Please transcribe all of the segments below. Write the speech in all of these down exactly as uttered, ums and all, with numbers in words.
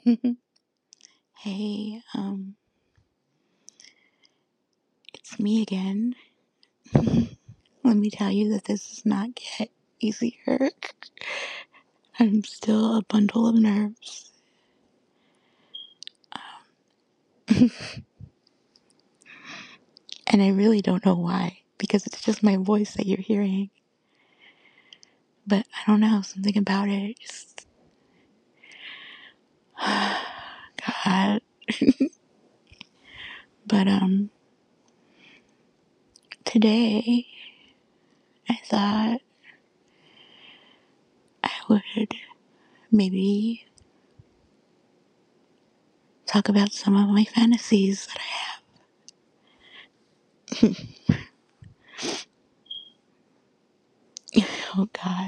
Hey, um, it's me again. Let me tell you that this does not get easier. I'm still a bundle of nerves. And I really don't know why, because it's just my voice that you're hearing. But I don't know, something about it just. God. But, um, today I thought I would maybe talk about some of my fantasies that I have. Oh, God.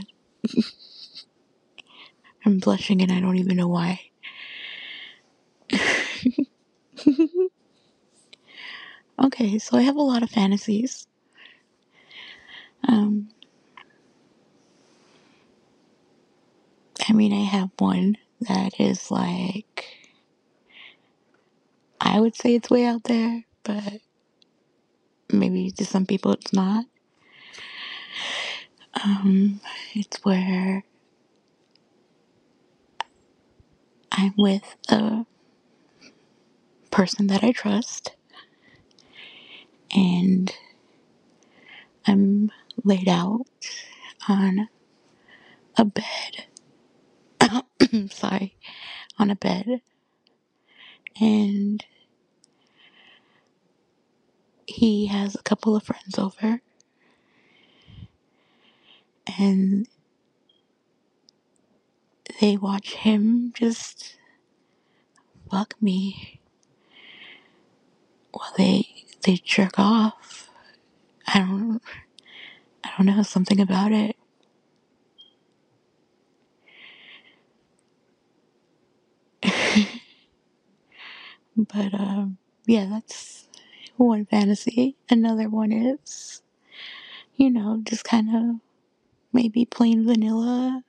I'm blushing and I don't even know why. Okay, so I have a lot of fantasies. Um, I mean, I have one that is like, I would say it's way out there, but maybe to some people it's not. Um, it's where I'm with a person that I trust, and I'm laid out on a bed. Sorry, on a bed, and he has a couple of friends over, and they watch him just fuck me while they they jerk off. I don't I don't know, something about it. But um yeah, that's one fantasy. Another one is, you know, just kind of maybe plain vanilla,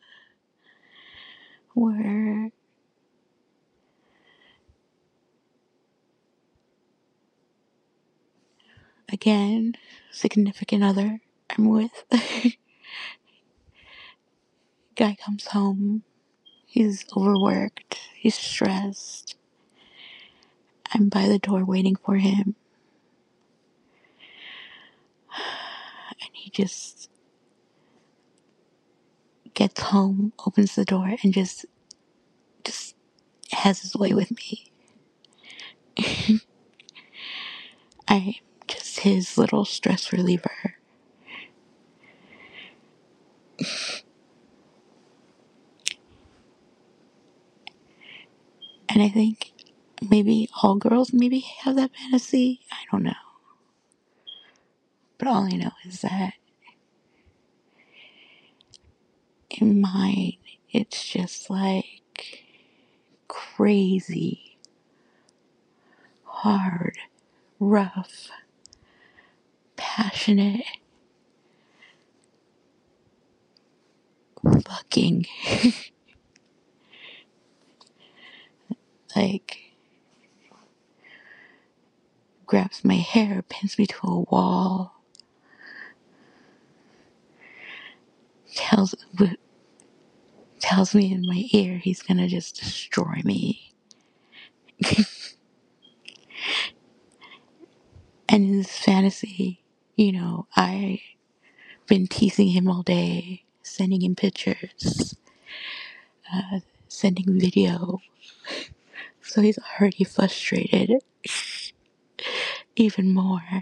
where again, significant other I'm with. Guy comes home, he's overworked, he's stressed. I'm by the door waiting for him, and he just gets home, opens the door, and just just has his way with me. I'm just his little stress reliever. And I think maybe all girls maybe have that fantasy. I don't know. But all I know is that in mine, it's just like crazy, hard, rough, passionate, fucking. Like, grabs my hair, pins me to a wall, tells tells me in my ear he's gonna just destroy me. And in this fantasy, you know, I've been teasing him all day, sending him pictures, uh, sending video. So he's already frustrated even more.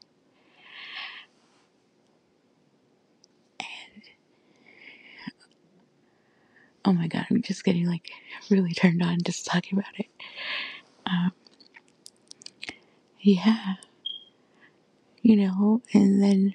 Oh my god, I'm just getting like really turned on just talking about it. Um, yeah, you know, and then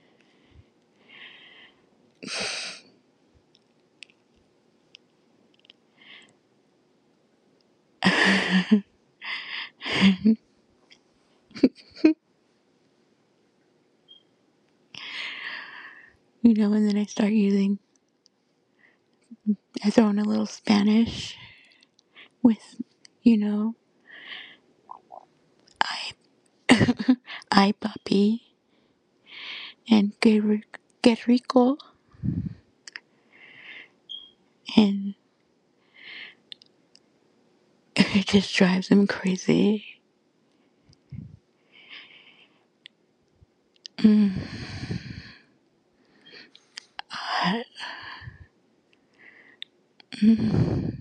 you know, and then I start using, I throw in a little Spanish with, you know, I, I Puppy and Ger- Gerrico, and it just drives him crazy. Mm. I, mm,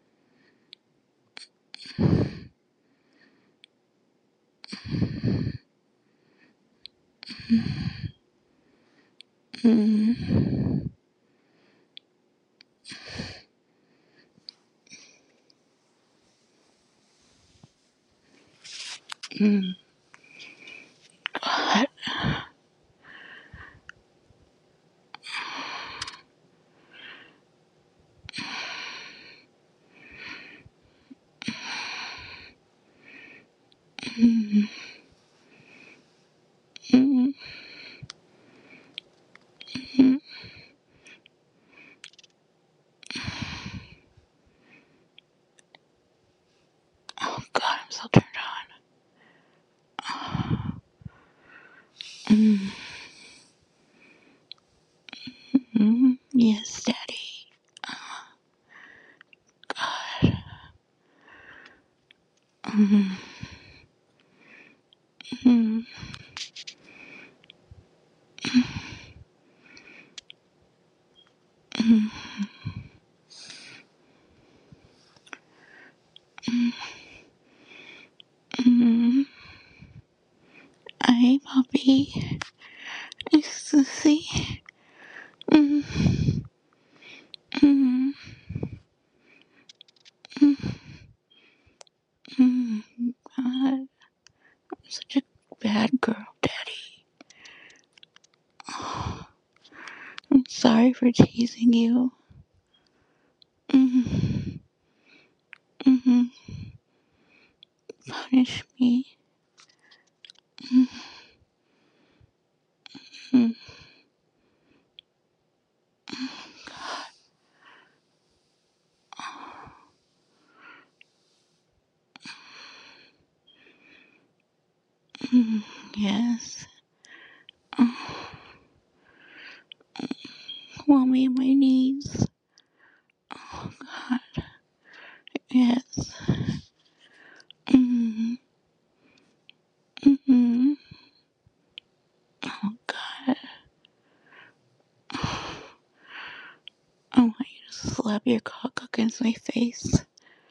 mm, mm, God. Mm, mm, mm. Oh God, I'm so turned on. Mm, mm, yes, Daddy. God. Mm, mm, mm, mm. Hi, Puppy. Nice to see. Mm, mm, mm, mm. God, I'm such a bad girl, Daddy. I'm sorry for teasing you. Mm, mm, punish me. Mm, mm, mm. Yes. Oh, want me on my knees. Oh, God. Yes. Mm, mm, oh, God. I want you to slap your cock against my face.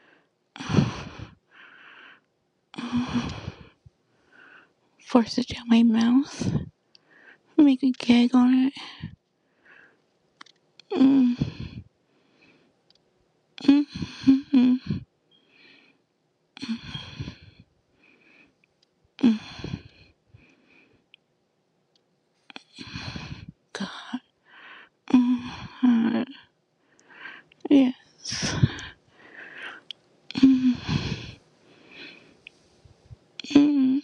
Force it down my mouth. Make a gag on it. Mm, mm, mm, mm, mm. God. Mm, uh, yes. Mm, mm,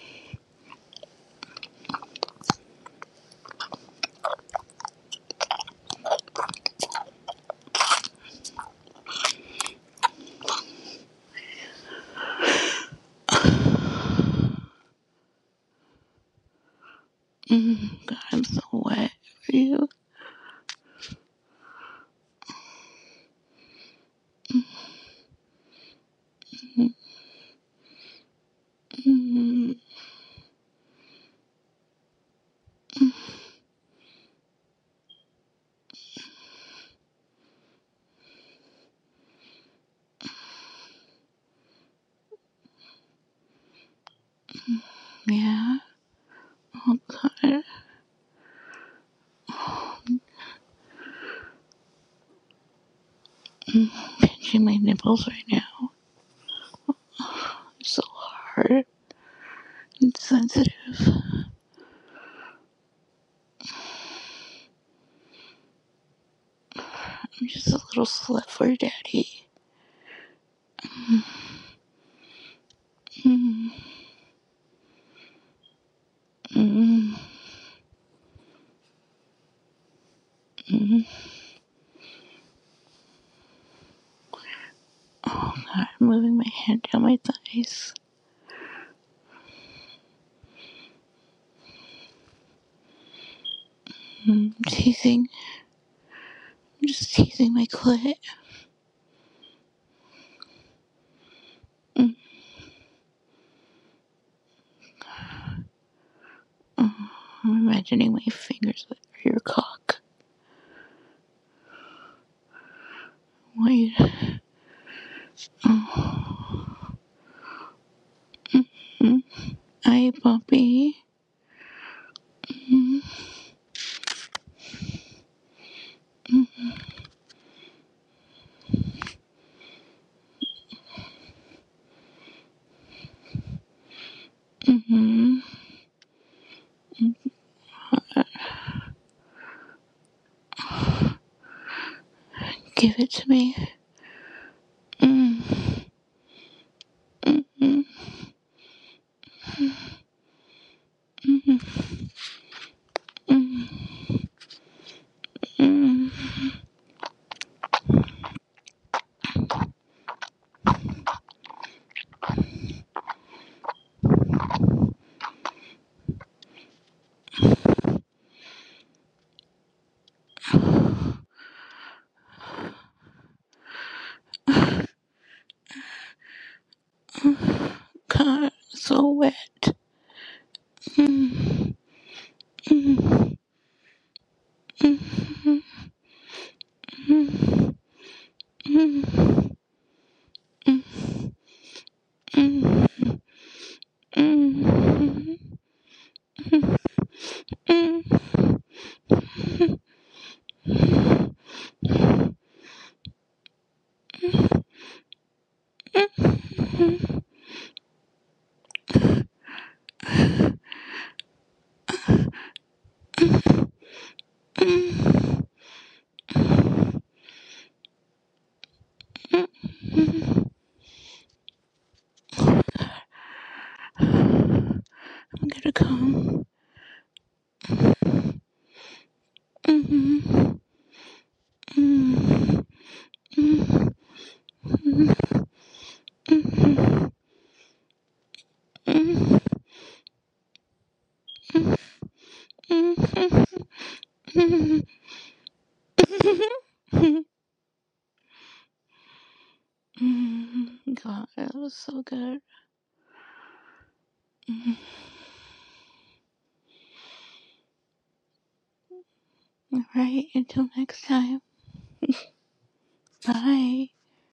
mm. God, I'm so wet for you. Mm, mm, yeah. Oh, God. Mm, pinching my nipples right now. It's so hard and sensitive. I'm just a little slut for Daddy. Mm, mm, mm. Oh, God. moving my hand down my thighs. Mm, teasing. I'm just teasing my clit. Mm. Oh, I'm imagining my fingers are your cock. I want you to. Oh. Mm-hmm. Hi, puppy. Mm-hmm. Mm-hmm. Mm-hmm. Give it to me. Mm. Mm-hmm. Mm-hmm. Mm-hmm. Mm-hmm. God, so wet. Mm. Mm. Mm. Mm. Mm. Mm. Mm. Mm. Mm. I'm gonna come. Mm-hmm. Mm-hmm. Mm-hmm. Mm-hmm. Mm-hmm. Mm-hmm. Mm-hmm. God, that was so good. Mm-hmm. All right, until next time. Bye.